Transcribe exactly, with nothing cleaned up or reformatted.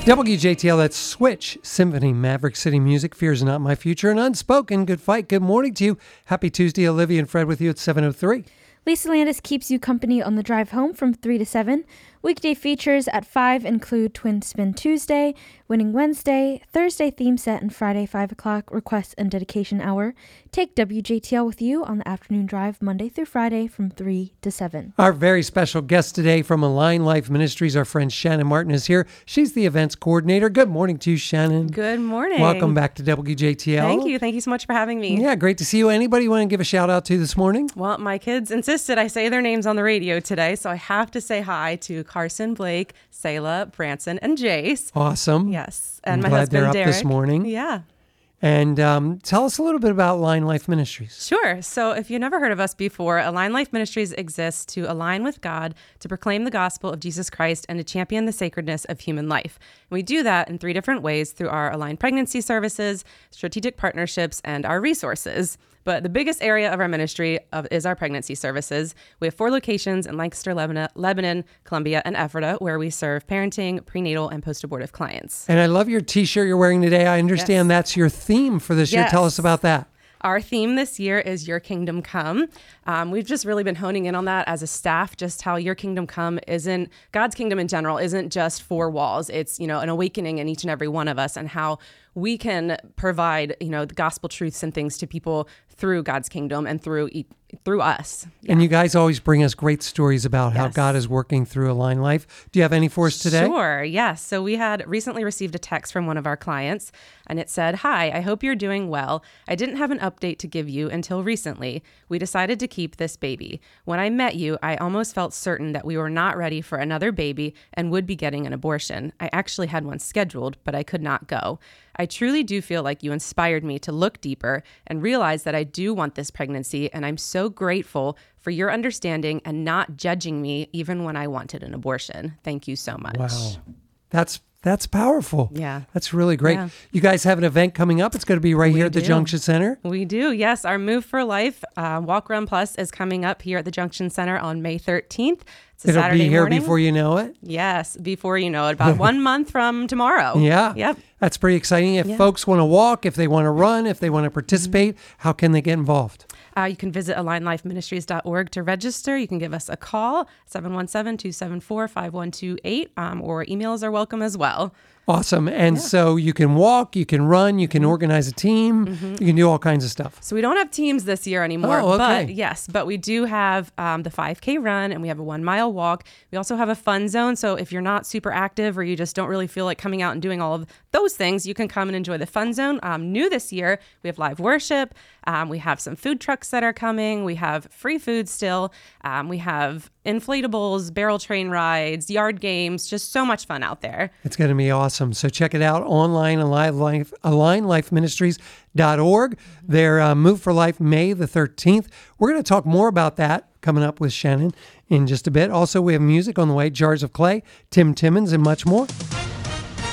W J T L, that's Switch, Symphony, Maverick City Music, Fear's Not My Future, and Unspoken, Good Fight. Good morning to you. Happy Tuesday. Olivia and Fred with you at seven oh three. Lisa Landis keeps you company on the drive home from three to seven. Weekday features at five include Twin Spin Tuesday, Winning Wednesday, Thursday Theme Set, and Friday five o'clock Request and Dedication Hour. Take W J T L with you on the afternoon drive Monday through Friday from three to seven. Our very special guest today from Align Life Ministries, our friend Shannon Martin is here. She's the events coordinator. Good morning to you, Shannon. Good morning. Welcome back to W J T L. Thank you. Thank you so much for having me. Yeah, great to see you. Anybody you want to give a shout out to this morning? Well, my kids insisted I say their names on the radio today, so I have to say hi to Carson, Blake, Selah, Branson, and Jace. Awesome. Yes. And I'm my glad husband, they're up Derek. this morning. Yeah. And um, tell us a little bit about Align Life Ministries. Sure. So if you've never heard of us before, Align Life Ministries exists to align with God, to proclaim the gospel of Jesus Christ, and to champion the sacredness of human life. And we do that in three different ways through our Align Pregnancy Services, strategic partnerships, and our resources. But the biggest area of our ministry of, is our pregnancy services. We have four locations in Lancaster, Lebanon, Lebanon, Columbia, and Ephrata, where we serve parenting, prenatal, and post-abortive clients. And I love your T-shirt you're wearing today. I understand Yes. that's your theme for this year. Yes. Tell us about that. Our theme this year is Your Kingdom Come. Um, we've just really been honing in on that as a staff, just how Your Kingdom Come isn't, God's kingdom in general isn't just four walls. It's, you know, an awakening in each and every one of us, and how we can provide, you know, the gospel truths and things to people through God's kingdom and through e- through us. Yeah. And you guys always bring us great stories about how Yes. God is working through Align Life. Do you have any for us today? Sure, yes. So we had recently received a text from one of our clients, and it said, "Hi, I hope you're doing well. I didn't have an update to give you until recently. We decided to keep this baby. When I met you, I almost felt certain that we were not ready for another baby and would be getting an abortion. I actually had one scheduled, but I could not go. I truly do feel like you inspired me to look deeper and realize that I do want this pregnancy, and I'm so grateful for your understanding and not judging me even when I wanted an abortion. Thank you so much." Wow. That's that's powerful. Yeah. That's really great. Yeah. You guys have an event coming up. It's going to be right We here at the do. Junction Center. We do, yes. Our Move for Life uh, Walk Run Plus is coming up here at the Junction Center on May thirteenth. It's a It'll Saturday be here morning. before you know it. Yes, before you know it, about one month from tomorrow. Yeah. Yep. That's pretty exciting. If Yeah. folks want to walk, if they want to run, if they want to participate, Mm-hmm. how can they get involved? Uh, you can visit align life ministries dot org to register. You can give us a call, seven one seven, two seven four, five one two eight, um, or emails are welcome as well. Awesome. And so you can walk, you can run, you can organize a team, you can do all kinds of stuff. So we don't have teams this year anymore, Oh, okay. but yes, but we do have um, the five K run, and we have a one mile walk. We also have a fun zone. So if you're not super active or you just don't really feel like coming out and doing all of those things, you can come and enjoy the fun zone. Um, new this year, we have live worship. Um, we have some food trucks that are coming. We have free food still. Um, we have inflatables, barrel train rides, yard games, just so much fun out there. It's going to be awesome. So check it out online, Align Life, align life ministries dot org. Their uh, Move for Life, May the thirteenth. We're going to talk more about that coming up with Shannon in just a bit. Also, we have music on the way, Jars of Clay, Tim Timmons, and much more.